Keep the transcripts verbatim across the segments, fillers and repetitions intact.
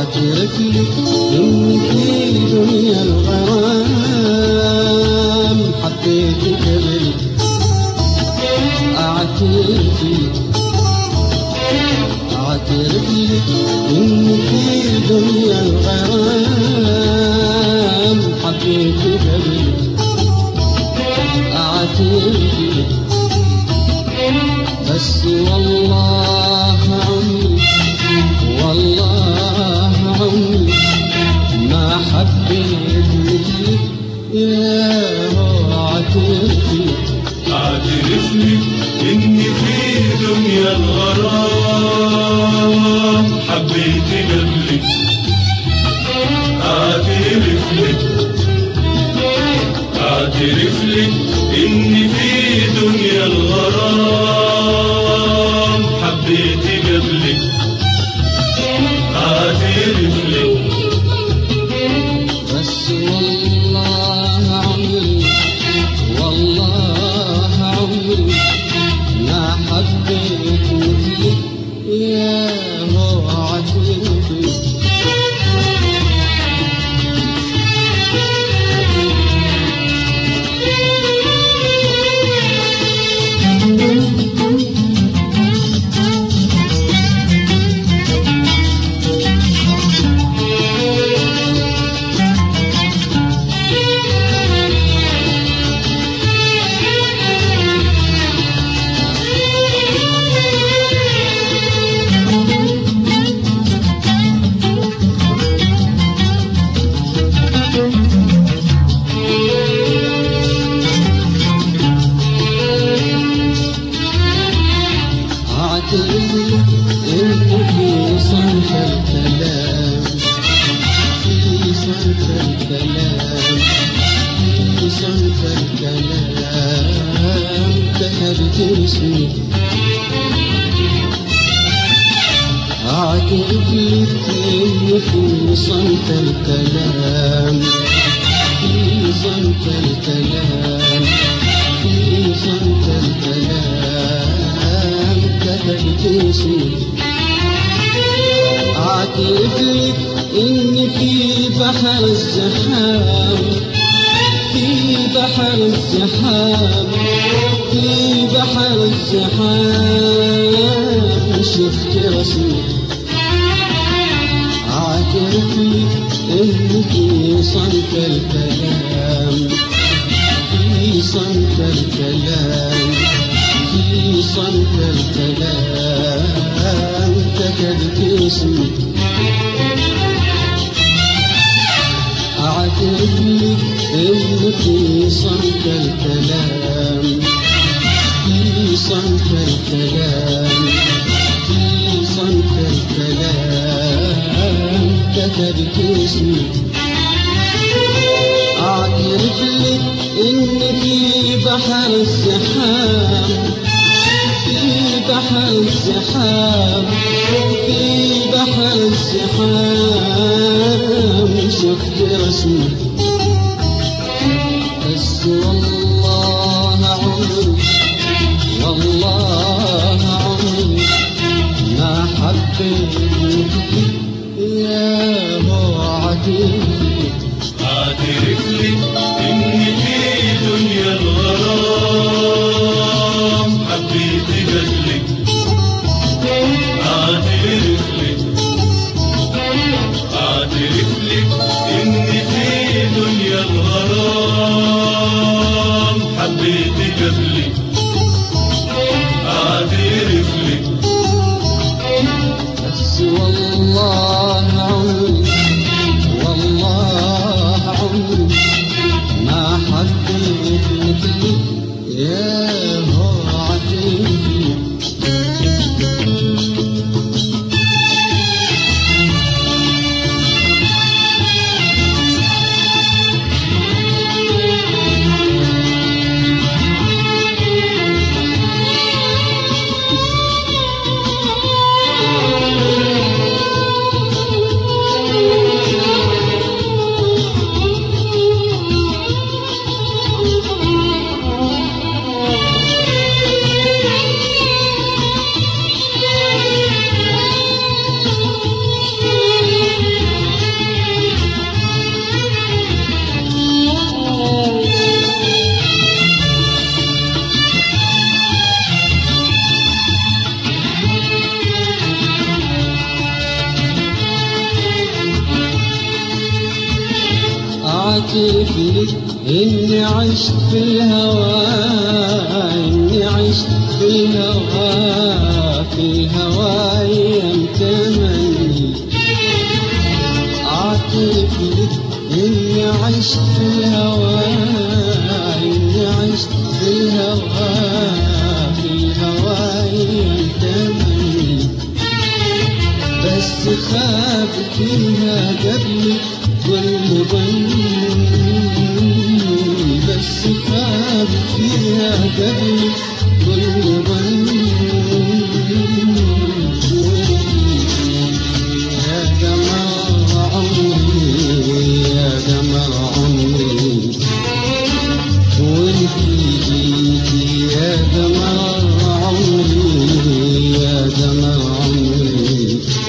اعترف لك إني في دنيا الغرام حبيتك قبل. اعترف لك اعترف لك إني في دنيا الغرام حبيتك قبل. اعترف لك بس والله عمري والله عمري ما حبيت مثلك يا هو. اعترف لك اعترف لك اني في دنيا الغرام حبيت قبلك. اعترف لك اعترف لك اني في دنيا الغرام حبيت قبلك. اعترف لك بس والله عمري والله عمري ما حبيت مثلك يا هو. اعترف لك إن في صمت الكلام في صمت الكلام في صمت الكلام كتبت اسمي. أعترف لك إن في صمت الكلام في صمت الكلام في صمت الكلام كتبت اسمي. اعترف لك اني في بحر الزحام في بحر الزحام في بحر الزحام شفت رسمي. اعترف لك اني في صمت الكلام في صمت الكلام في صمت الكلام كتبت اسمي. اعترف لك ان في صمت الكلام في صمت الكلام في صمت الكلام كتبت اسمي. اعترف لك ان في بحر الزحام في بحر الزحام في بحر الزحام شفت رسمي. بس والله عمري والله عمري ما حبيت مثلك يا هو. اعترف لك اعترف لك اني في دنيا الغرام حبيت قبلك. اعترف لك اعترف لك اني في دنيا الغرام حبيت قبلك. اعترف لك بس والله عمري والله عمري ما حبيت مثلك يا هو. اعترف لك أعترف لك إني عشت في الهوى، إني عشت في الهوى، في الهوى أيام تمني. أعترف لك إني عشت في الهوى، إني عشت في الهوى، في الهوى أيام تمني. بس خاب فيها قبلي كل ظن، بس خاب فيها قبلي كل ظن. يا قمر عمري، يا قمر عمري، وانتي جيتي يا قمر عمري، يا قمر عمري.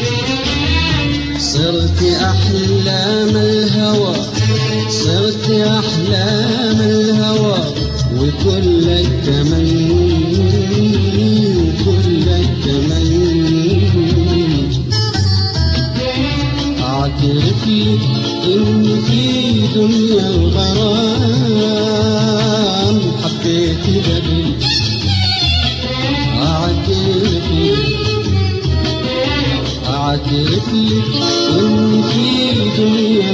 صرت أحلام الهوى، صرت أحلام الهوى، وكل التمني، وكل التمني. أعترف لك إني في دنيا الغرام حبيت قبل. أعترف لك، أعترف لك إني في دنيا